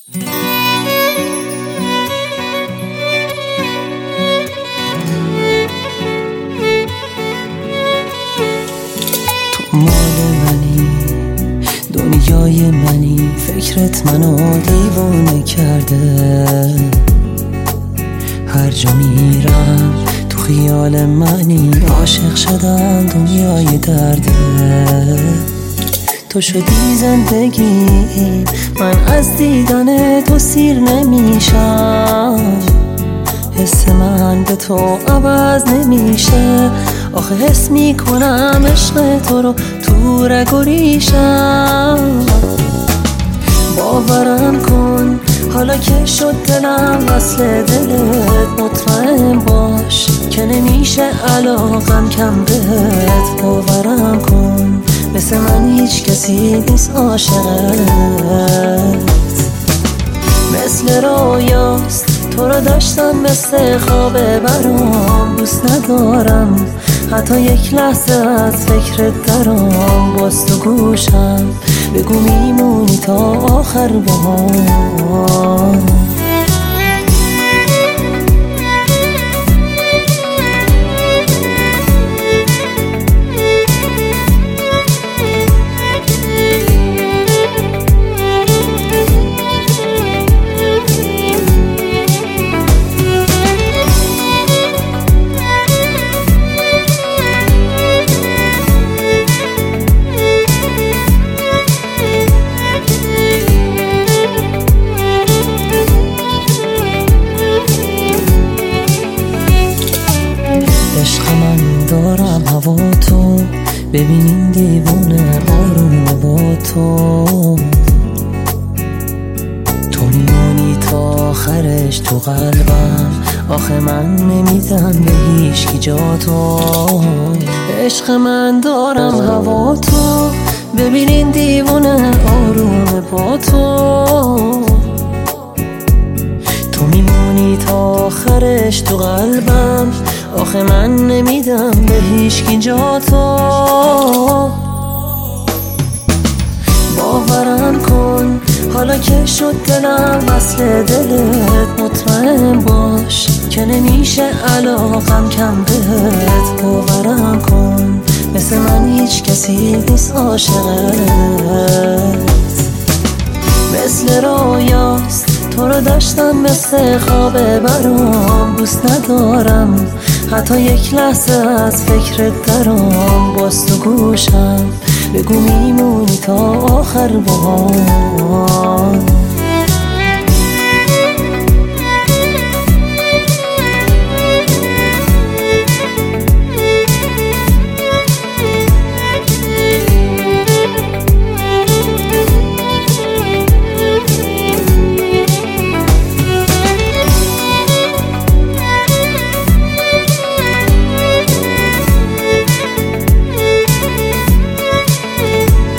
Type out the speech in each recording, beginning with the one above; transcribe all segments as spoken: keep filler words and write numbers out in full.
تو مال منی، دنیای منی، فکرت منو دیوونه کرده. هر جا میرم تو خیال منی، عاشق شدم دنیای درده. تو شدی زندگی، من از دیدن تو سیر نمیشم. حس من به تو عوض نمیشه، آخه حس میکنم عشق تو رو تو رگ و ریشم. باورم کن حالا که شد دلم وصل دلت، مطمئن باش که نمیشه علاقم کم بهت. باورم کن مثل من هیچ کسی نیست عاشقت. مثل رویاست تو رو داشتم، مثل خوابه برام دوست ندارم حتی یک لحظه از فکرت درام. باز تو گوشم بگو میمونی تا آخر بهار. عشق من دارم هوا تو، ببین این دیوونه آروم با تو. تو میمونی تا آخرش تو قلبم، آخه من نمیدم به هیچکی جا تو. عشق من دارم هوا تو، ببین این دیوونه آروم با تو. تو میمونی تا آخرش تو قلبم، آخه من نمیدم به هیچکی جا تو. باورم کن حالا که شد دلم وصل دلت، مطمئن باش که نمیشه علاقم کم بهت. باورم کن مثل من هیچ کسی نیست عاشقت. مثل رویاست تو رو داشتم، مثل خوابه برام دوست ندارم حتی یک لحظه از فکرت درام. باز تو گوشم بگو میمونی تا آخر بهار.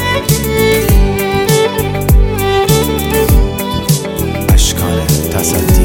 اشکال تصدی